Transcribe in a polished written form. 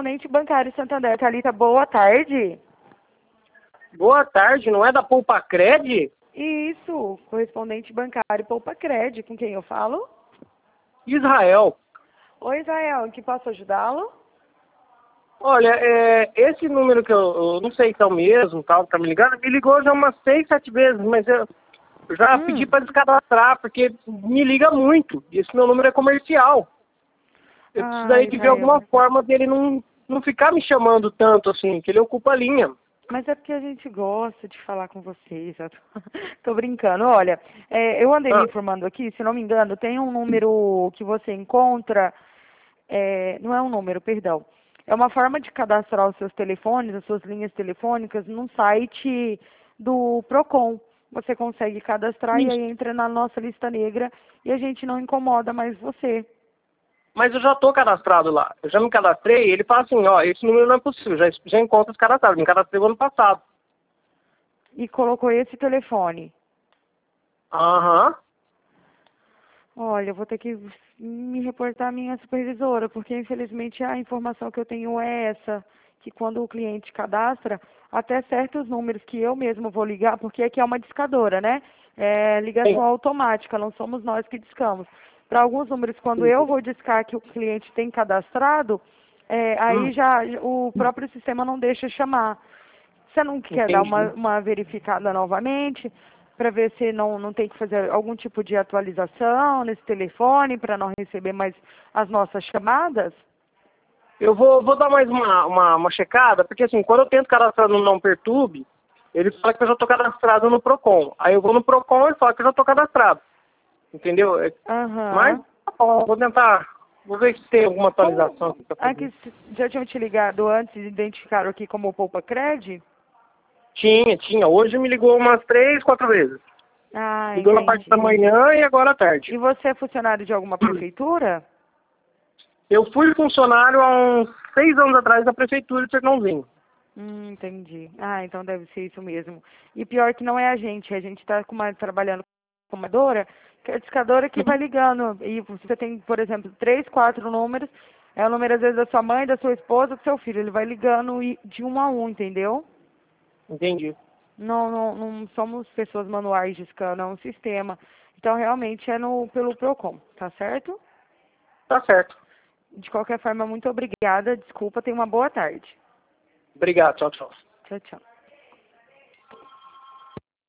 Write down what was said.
correspondente bancário Santander. Thalita, boa tarde. Boa tarde, não é da Poupa-Cred? Isso, correspondente bancário Poupa-Cred. Com quem eu falo? Israel. Oi, Israel, em que posso ajudá-lo? Olha, esse número que eu não sei se é o mesmo, tal, tá me ligando, me ligou já umas 6, 7 vezes, mas eu já pedi para descadastrar, porque me liga muito, e esse meu número é comercial. Eu precisaria de ver alguma Israel. forma dele não ficar me chamando tanto assim, que ele ocupa a linha. Mas é porque a gente gosta de falar com vocês. Eu tô brincando. Olha, eu andei me informando aqui, se não me engano, tem um número que você encontra. Não é um número, perdão. É uma forma de cadastrar os seus telefones, as suas linhas telefônicas, num site do Procon. Você consegue cadastrar e Isso. aí entra na nossa lista negra e a gente não incomoda mais você. Mas eu já estou cadastrado lá. Eu já me cadastrei, ele fala assim, ó, esse número não é possível, já encontra os cadastrados. Me cadastrei no ano passado. E colocou esse telefone. Aham. Olha, eu vou ter que me reportar à minha supervisora, porque infelizmente a informação que eu tenho é essa, que quando o cliente cadastra, até certos números que eu mesmo vou ligar, porque aqui é uma discadora, né? É ligação Sim. automática, não somos nós que discamos. Para alguns números, quando eu vou discar que o cliente tem cadastrado, aí já o próprio sistema não deixa chamar. Você não quer dar Entendi. uma verificada novamente para ver se não tem que fazer algum tipo de atualização nesse telefone para não receber mais as nossas chamadas? Eu vou dar mais uma checada, porque assim, quando eu tento cadastrar no Não Perturbe, ele fala que eu já estou cadastrado no Procon. Aí eu vou no Procon e ele fala que eu já estou cadastrado. Entendeu? Mas, Aham. tá bom, vou tentar, vou ver se tem alguma atualização aqui para fazer. Aqui, já tinham te ligado antes e identificaram aqui como Poupa Cred? Tinha. Hoje me ligou umas 3, 4 vezes. Ah, Ligou na parte da entendi. manhã e agora à tarde. E você é funcionário de alguma prefeitura? Eu fui funcionário há uns 6 anos atrás da prefeitura de Sertãozinho. Entendi. Ah, então deve ser isso mesmo. E pior que não é a gente está trabalhando com uma discadora, que é a discadora que vai ligando. E você tem, por exemplo, 3, 4 números, é o número às vezes da sua mãe, da sua esposa, do seu filho. Ele vai ligando de um a um, entendeu? Entendi. Não somos pessoas manuais discando, é um sistema. Então realmente é pelo Procon, tá certo? Tá certo. De qualquer forma, muito obrigada. Desculpa, tenha uma boa tarde. Obrigado. Tchau, tchau. Tchau, tchau.